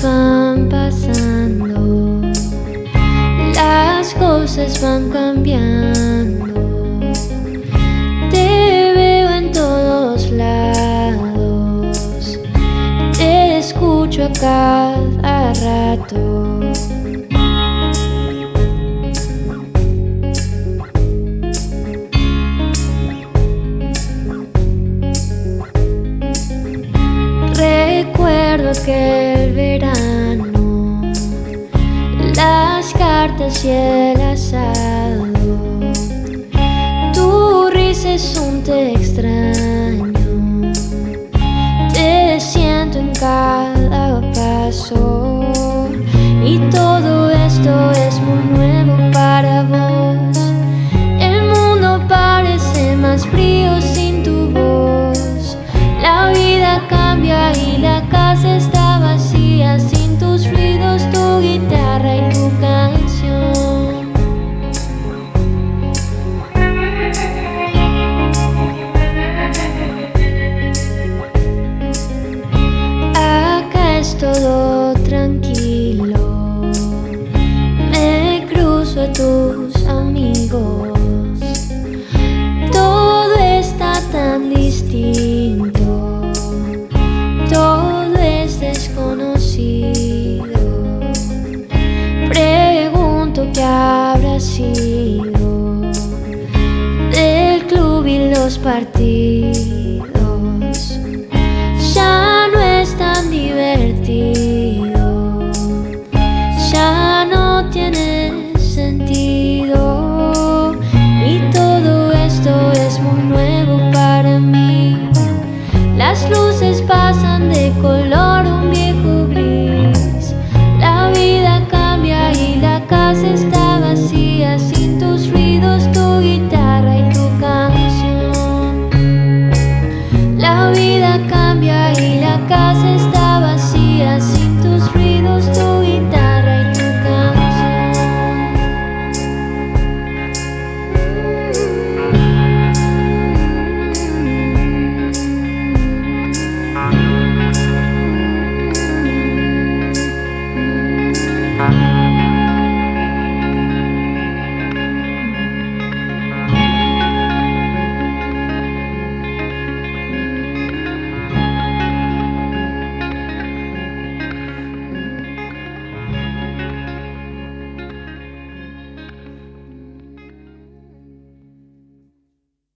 van pasando, las cosas van cambiando. Te veo en todos lados, te escucho a cada rato. Recuerdo aquel verano, las cartas y el asado. Tu risa es un te extraño, te siento en cada paso. Y todo esto es muy nuevo para vos. El mundo parece más frío sin tu voz. La vida cambia y la casa está vacía, sin tus ruidos, tu guitarra y tu canción. Acá es todo tranquilo, me cruzo a tus amigos. Todo está tan distinto, todo es desconocido. Pregunto qué habrá sido del club y los partidos.